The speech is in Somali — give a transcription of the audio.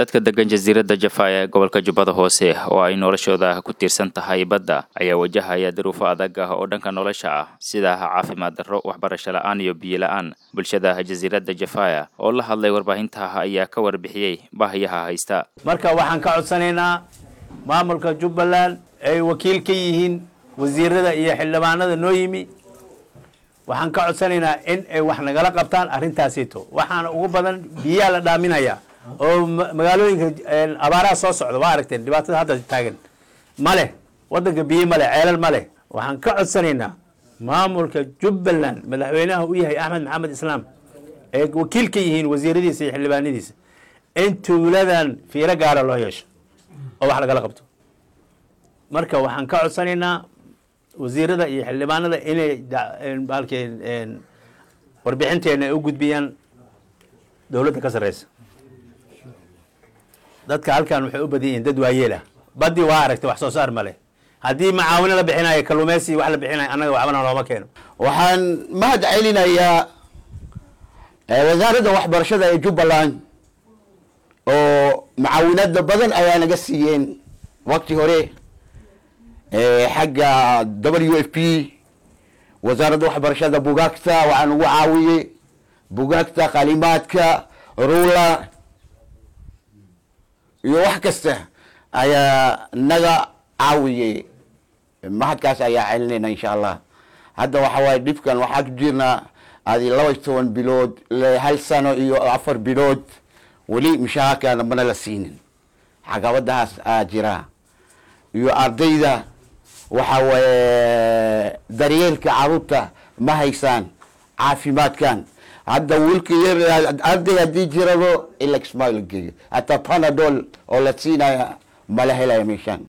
dadka degan jasiiradda Jaffa ee gobolka Jubbada Hoose oo ay noloshooda ku tiirsan tahay badda ayaa wajahaya duruufo adag oo dhanka nolosha ah sida caafimaad darro, waxbarasho la'aan iyo biyo la'aan. Bulshada jasiiradda Jaffa oo la hadlay warbaahinta ayaa ka warbixiyay baahiyaha haysta. Marka waxaan ka codsanaynaa maamulka Jubbaland ay wakiil ka yihiin wasiirada iyo xildhibaanada noo yimi. Waxaan ka codsanaynaa in ay wax nagala qabtaan arrintaasito. Waxaan ugu badan biyo la dhaaminaya oo magaalooyinka abaaraha soo socda waa aragteen dhibaatada hadda taagan male wadanka biyo male ceelal male. Waxaan ka codsanaynaa maamulka Jubbaland madaxweynaha uu yahay Axmed Maxamed Islaam ee wakiil ka yihiin wasiiradiisa iyo xildhibaanadiisa in tuuladan fiiro gaar ah loo yeesho oo wax laga qabto. Marka waxaan ka codsanaynaa wasiirada iyo xildhibaanada inay warbixinteena u gudbiyaan dawladda ka sareysa. dadka halkan waxay u badan yihiin dad waayeel ah badii waa aragtay wax soo saar male haddii macaawino la bixinayo kalluumaysi wax la bixinayo annaga waxbana looma keeno. waxaan mahad celinayaa wasaaradda waxbarashada ee Jubbaland oo macaawinada badan ayaa naga siiyeen waqti hore xagga WFP wasaaradda waxbarashada bugaagta waxaan ugu caawiyey bugaagta qalimaadka ruler iyo wax kasta ayaa naga caawiyey mahadkaas ayaa celinayna insha Allah. hadda waxa waay dhibkan waxaa ku jirnaa 12 bilood hal sano iyo 4 bilood weli mishaarkana mana la siinin caqabadahaas jira iyo ardayda waxa way daryeelka carruurta ma haysaan caafimaadkan hadda wiilka yar arday haddii jirado ila ismail geeyo hata panadol oo la siinaya ma la helayo meeshaan.